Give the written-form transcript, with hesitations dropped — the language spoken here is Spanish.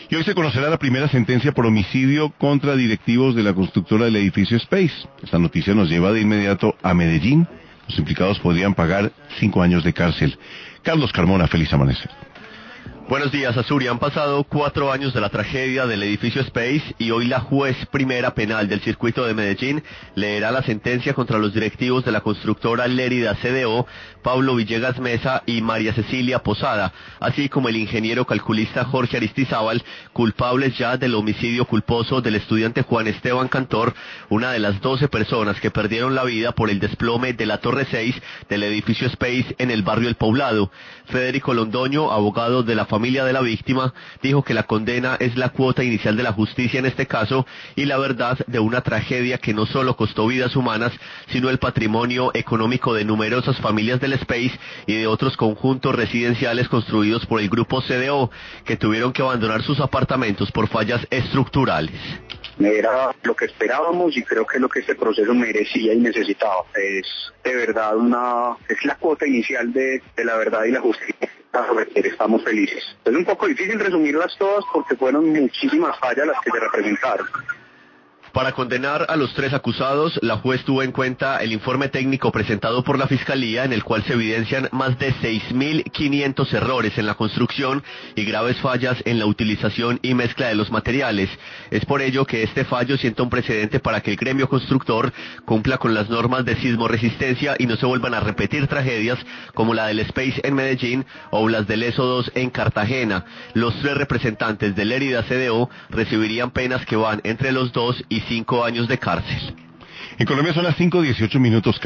Y hoy se conocerá la primera sentencia por homicidio contra directivos de la constructora del edificio Space. Esta noticia nos lleva de inmediato a Medellín. Los implicados podrían pagar 5 años de cárcel. Carlos Carmona, feliz amanecer. Buenos días, Azuri. Han pasado 4 años de la tragedia del edificio Space y hoy la juez primera penal del circuito de Medellín leerá la sentencia contra los directivos de la constructora Lérida CDO, Pablo Villegas Mesa y María Cecilia Posada, así como el ingeniero calculista Jorge Aristizábal, culpables ya del homicidio culposo del estudiante Juan Esteban Cantor, una de las 12 personas que perdieron la vida por el desplome de la Torre 6 del edificio Space en el barrio El Poblado. Federico Londoño, abogado de la familia de la víctima, dijo que la condena es la cuota inicial de la justicia en este caso y la verdad de una tragedia que no solo costó vidas humanas, sino el patrimonio económico de numerosas familias del Space y de otros conjuntos residenciales construidos por el grupo CDO, que tuvieron que abandonar sus apartamentos por fallas estructurales. Era lo que esperábamos y creo que es lo que este proceso merecía y necesitaba. Es de verdad es la cuota inicial de la verdad y la justicia. Estamos felices. Es un poco difícil resumirlas todas porque fueron muchísimas fallas las que se representaron. Para condenar a los 3 acusados, la juez tuvo en cuenta el informe técnico presentado por la Fiscalía, en el cual se evidencian más de 6.500 errores en la construcción y graves fallas en la utilización y mezcla de los materiales. Es por ello que este fallo sienta un precedente para que el gremio constructor cumpla con las normas de sismoresistencia y no se vuelvan a repetir tragedias como la del Space en Medellín o las del ESO2 en Cartagena. Los 3 representantes de Lérida CDO recibirían penas que van entre los 2 y 5 años de cárcel. En Colombia son las 5:18 minutos.